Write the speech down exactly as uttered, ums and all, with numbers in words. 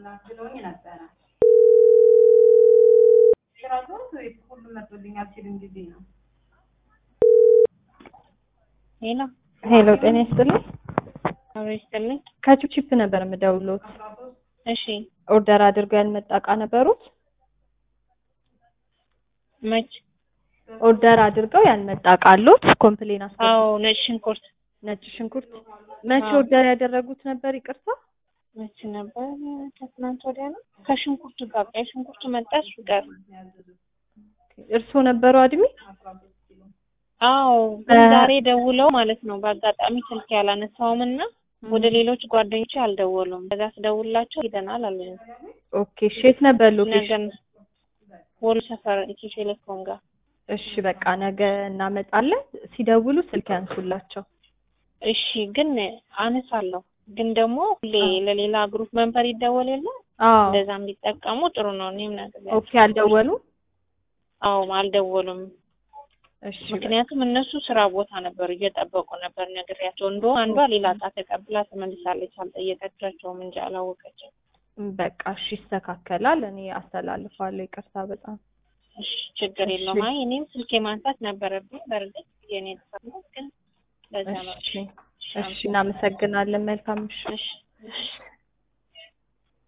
ብሎኝ ነበር ሽራቶ ሁሉ መጥቶልኛል ሲሉኝ ጊዜ ነው ሄሎ ሄሎ ጤና ይስጥልኝ አዎ ይስጥልኝ ከቺፕ ነበር የምደውሉት እሺ ኦርደር አድርገው ያልመጣ እቃ ነበሩት መች ኦርደር አድርገው ያልመጣ እቃ አሉት ኮምፕሌን አስቀምጥ አዎ ነጭ ሽንኩርት ነጭ ሽንኩርት መች ኦርደር ያደረጉት ነበር ይቅርታ መች ነበር ከትናንት ወዲያ ነው ከሽንኩርት ጋር ቀይ ሽንኩርት መጣሽ ጋር እርሶ ነበሩ አድሚ አዎ ዛሬ ደውለው ማለት ነው በአጋጣሚ ስልክ ያላነሳውምና ወደ ሌሎች ጓደኞች አልደወሉም በዛ ስደውላቸው ሄደናል አሉኝ ኦኬ ሼት ነበር ሎኬሽን ወል ሰፈር ኢቲቴሌኮም ጋር እሺ በቃ ነገ እናመጣለን ሲደውሉ ስልክ ያንሱላቸው እሺ ግን አነሳለሁ ግን ደግሞ ሁሌ ለሌላ ግሩፕ መንበር ይደወል የለ እንደዛም ቢጠቀሙ ጥሩ ነው እኔም ነገር ኦኬ አልደወሉ አዎ አልደወሉም እሺ ምክንያቱም እነሱ ስራ ቦታ ነበር እየጠበቁ ነበር ነግሬያቸው እንደው አንዷ ሌላ ጣ ተቀብላ ተመልሳለች አልጠየቀቻቸውም እንጂ አላወቀችም በቃ እሺ ይስተካከላል እኔ አስተላልፋለሁ ይቅርታ በጣም እሺ ችግር የለውም አይ እኔም ስልኬ ማንሳት ነበረብኝ በርግጥ የኔ ተፈጥሮ ግን ለዛ ነው እሺ እሺ እናመሰግናለን መልካም እሺ